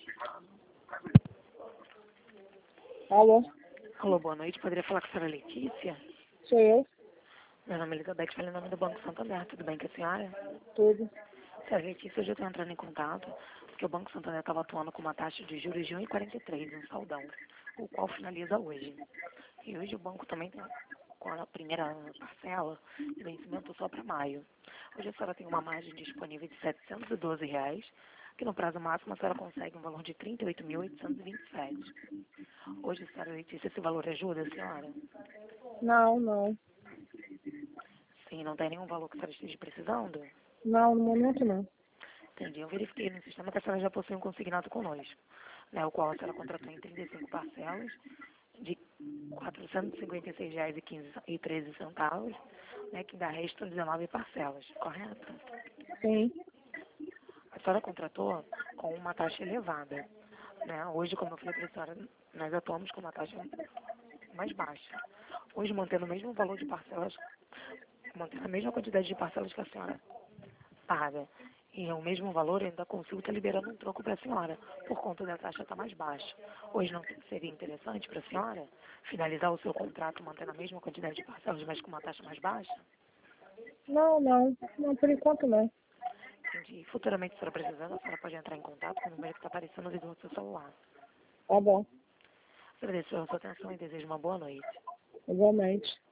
Alô? Alô, boa noite. Poderia falar com a senhora Letícia? Sou eu? Meu nome é Elizabeth, falo em nome do Banco Santander. Tudo bem com a senhora? Tudo. Senhora Letícia, hoje eu estou entrando em contato porque o Banco Santander estava atuando com uma taxa de juros de 1,43 em saldão, o qual finaliza hoje. E hoje o banco também tem com a primeira parcela de vencimento só para maio. Hoje a senhora tem uma margem disponível de R$ 712, que no prazo máximo a senhora consegue um valor de R$ 38.827. Hoje, senhora Letícia, esse valor ajuda a senhora? Não. Sim, não tem nenhum valor que a senhora esteja precisando? Não, no momento não. Entendi. Eu verifiquei no sistema que a senhora já possui um consignado conosco, né, o qual a senhora contratou em 35 parcelas de R$ 456,13, né, que dá resto 19 parcelas, correto? Sim. A senhora contratou com uma taxa elevada, né? Hoje, como eu falei para a senhora, nós atuamos com uma taxa mais baixa. Hoje, mantendo o mesmo valor de parcelas, mantendo a mesma quantidade de parcelas que a senhora paga, e o mesmo valor, eu ainda consigo estar liberando um troco para a senhora, por conta da taxa estar mais baixa. Hoje não seria interessante para a senhora finalizar o seu contrato mantendo a mesma quantidade de parcelas, mas com uma taxa mais baixa? Não, por enquanto não. Entendi. Futuramente, se a senhora precisando, a senhora pode entrar em contato com o número que está aparecendo no vídeo do seu celular. Tá bom. Agradeço a sua atenção e desejo uma boa noite. Igualmente.